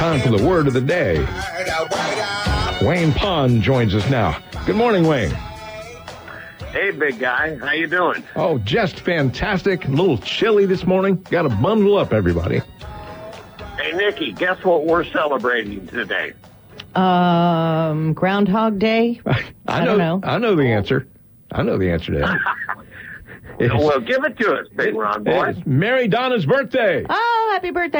Time for the word of the day. Wayne Pond joins us now. Good morning, Wayne. Hey, big guy. How you doing? Oh, just fantastic. A little chilly this morning. Got to bundle up, everybody. Hey, Nikki, guess what we're celebrating today? Groundhog Day? I don't know. I know the answer. I know the answer to that. Well, give it to us, Big Ron boy. It's Mary Donna's birthday. Oh, happy birthday!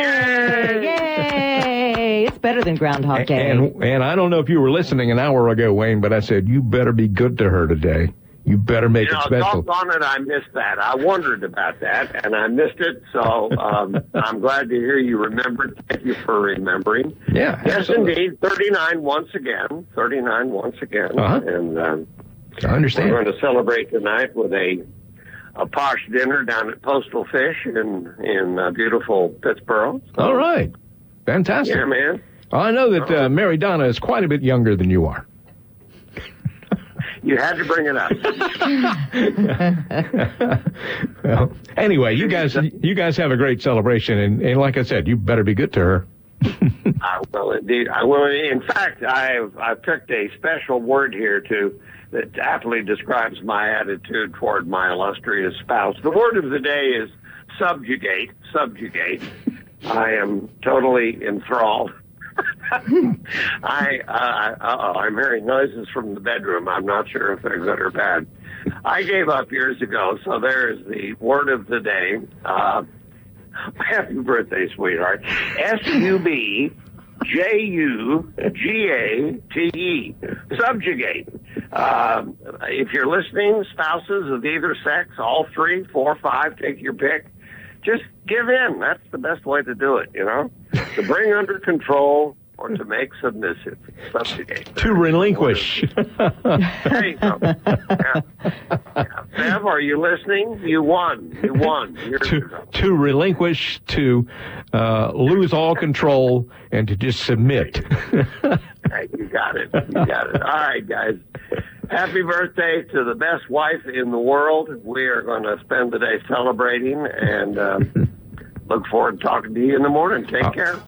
Yay! It's better than Groundhog Day. And I don't know if you were listening an hour ago, Wayne, but I said, you better be good to her today. You better make it special. Doggone it, I missed that. I wondered about that, and I missed it, so I'm glad to hear you remembered. Thank you for remembering. Yeah, yes, absolutely. indeed. 39 once again. 39 once again. Uh-huh. And I understand. we're going to celebrate tonight with a posh dinner down at Postal Fish in beautiful Pittsburgh. So, All right. Fantastic. Yeah, man. I know that Mary Donna is quite a bit younger than you are. You had to bring it up. Well, anyway, you guys have a great celebration, and like I said, you better be good to her. I will indeed. I will. In fact, I've picked a special word here that aptly describes my attitude toward my illustrious spouse. The word of the day is subjugate. Subjugate. I am totally enthralled. I'm hearing noises from the bedroom. I'm not sure if they're good or bad. I gave up years ago, so there's the word of the day. Happy birthday, sweetheart. SUBJUGATE. Subjugate. If you're listening, spouses of either sex, all 3, 4, 5, take your pick. Just give in. That's the best way to do it, To bring under control or to make submissive. Subjugate. To relinquish. There you go. Yeah. Bev, are you listening? You won. To relinquish, to lose all control, and to just submit. Hey, you got it. All right, guys. Happy birthday to the best wife in the world. We are going to spend the day celebrating, and look forward to talking to you in the morning. Take care.